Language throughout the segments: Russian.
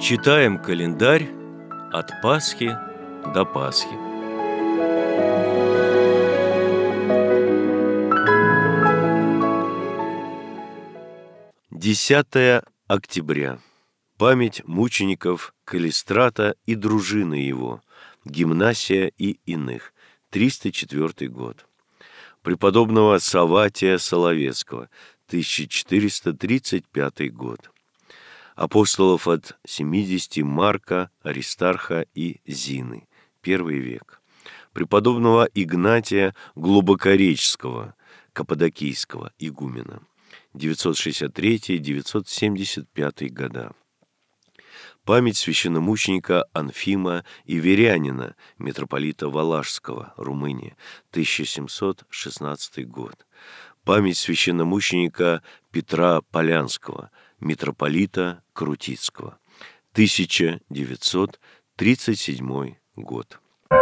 Читаем календарь от Пасхи до Пасхи. Десятое октября. Память мучеников Калистрата и дружины его, Гимнасия и иных, 304 год. Преподобного Савватия Соловецкого, 1435 год. Апостолов от 70 Марка, Аристарха и Зины, 1 век. Преподобного Игнатия Глубокоречского, Каппадокийского игумена, 963-975 года. Память священномученика Анфима Иверянина, митрополита Валашского, Румыния, 1716 год. Память священномученика Петра Полянского, митрополита Крутицкого, 1937 год.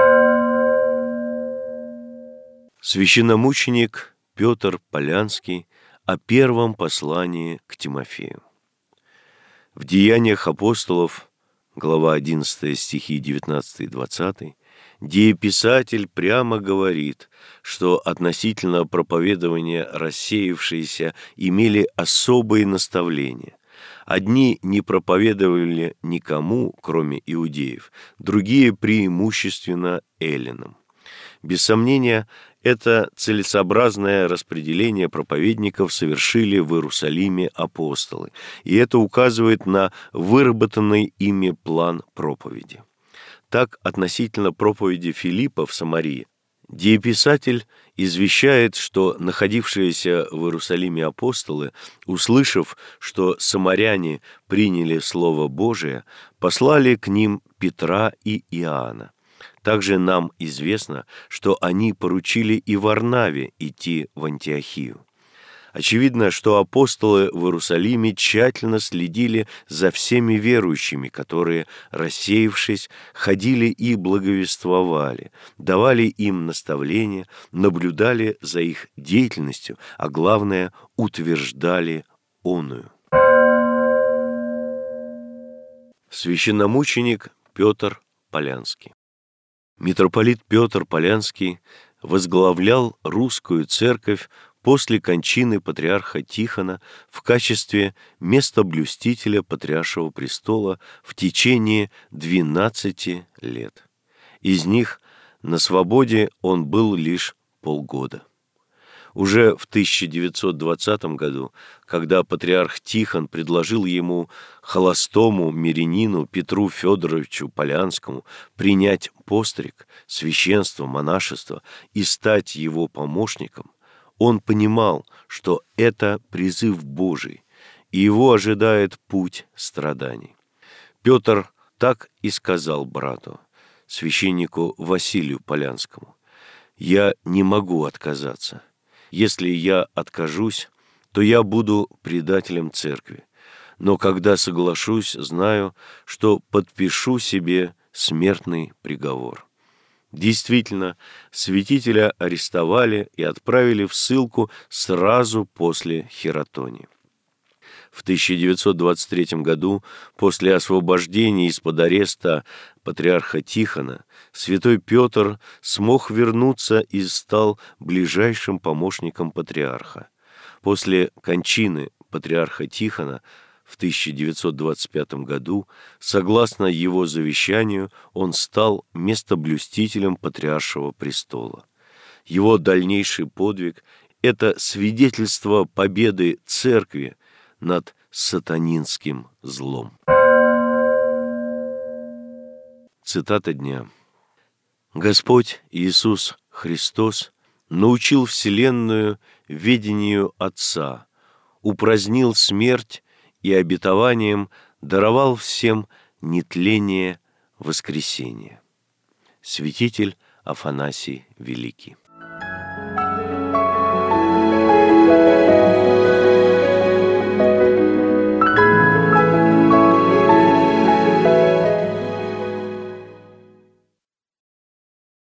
Священномученик Петр Полянский о первом послании к Тимофею. В Деяниях апостолов, глава 11, стихи 19-20, дееписатель прямо говорит, что относительно проповедования рассеявшиеся имели особые наставления. Одни не проповедовали никому, кроме иудеев, другие преимущественно эллинам. Без сомнения, это целесообразное распределение проповедников совершили в Иерусалиме апостолы, и это указывает на выработанный ими план проповеди. Так, относительно проповеди Филиппа в Самарии, дееписатель извещает, что находившиеся в Иерусалиме апостолы, услышав, что самаряне приняли Слово Божие, послали к ним Петра и Иоанна. Также нам известно, что они поручили и Варнаве идти в Антиохию. Очевидно, что апостолы в Иерусалиме тщательно следили за всеми верующими, которые, рассеявшись, ходили и благовествовали, давали им наставления, наблюдали за их деятельностью, а главное, утверждали оную. Священномученик Петр Полянский. Митрополит Петр Полянский возглавлял русскую церковь после кончины патриарха Тихона в качестве местоблюстителя Патриаршего престола в течение 12 лет. Из них на свободе он был лишь полгода. Уже в 1920 году, когда патриарх Тихон предложил ему, холостому мирянину Петру Федоровичу Полянскому, принять постриг, священство, монашество и стать его помощником, он понимал, что это призыв Божий, и его ожидает путь страданий. Петр так и сказал брату, священнику Василию Полянскому: «Я не могу отказаться. Если я откажусь, то я буду предателем церкви. Но когда соглашусь, знаю, что подпишу себе смертный приговор». Действительно, святителя арестовали и отправили в ссылку сразу после хератонии. В 1923 году, после освобождения из-под ареста патриарха Тихона, святой Петр смог вернуться и стал ближайшим помощником патриарха. После кончины патриарха Тихона в 1925 году, согласно его завещанию, он стал местоблюстителем Патриаршего престола. Его дальнейший подвиг – это свидетельство победы Церкви над сатанинским злом. Цитата дня. Господь Иисус Христос научил вселенную ведению Отца, упразднил смерть и обетованием даровал всем нетление воскресения. Святитель Афанасий Великий.